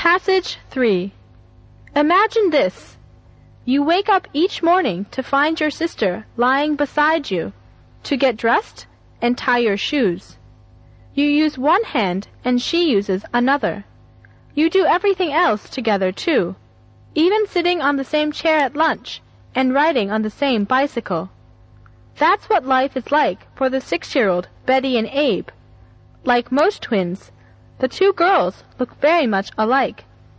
Passage 3. Imagine this. You wake up each morning to find your sister lying beside you, to get dressed and tie your shoes. You use one hand and she uses another. You do everything else together too, even sitting on the same chair at lunch and riding on the same bicycle. That's what life is like for the 6-year-old Betty and Abe. Like most twins, the two girls look very much alike.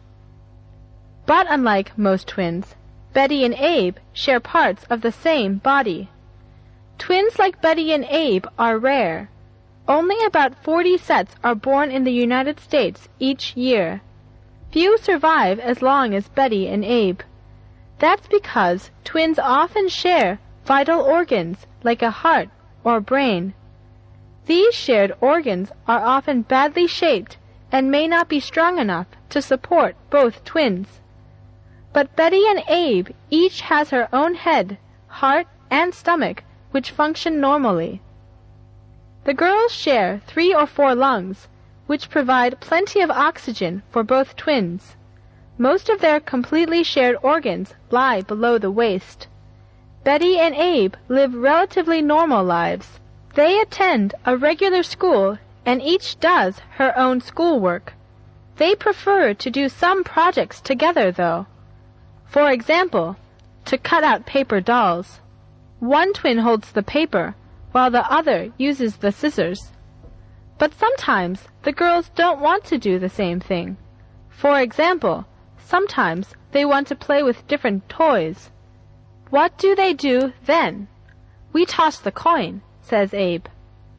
But unlike most twins, Betty and Abe share parts of the same body. Twins like Betty and Abe are rare. Only about 40 sets are born in the United States each year. Few survive as long as Betty and Abe. That's because twins often share vital organs like a heart or brain. These shared organs are often badly shaped and may not be strong enough to support both twins. But Betty and Abe each has her own head, heart, and stomach which function normally. The girls share 3 or 4 lungs, which provide plenty of oxygen for both twins. Most of their completely shared organs lie below the waist. Betty and Abe live relatively normal lives. They attend a regular school and each does her own schoolwork. They prefer to do some projects together, though. For example, to cut out paper dolls. One twin holds the paper, while the other uses the scissors. But sometimes the girls don't want to do the same thing. For example, sometimes they want to play with different toys. What do they do then? We toss the coin, says Abe.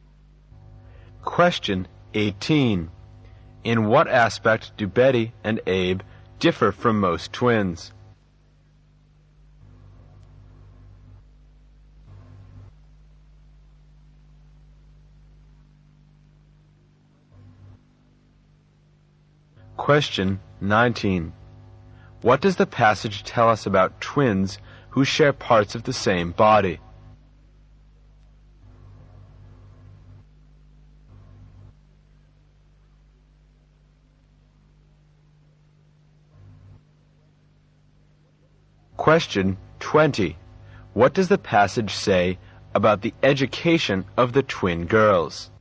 Question 18. In what aspect do Betty and Abe differ from most twins? Question 19. What does the passage tell us about twins who share parts of the same body? Question 20. What does the passage say about the education of the twin girls?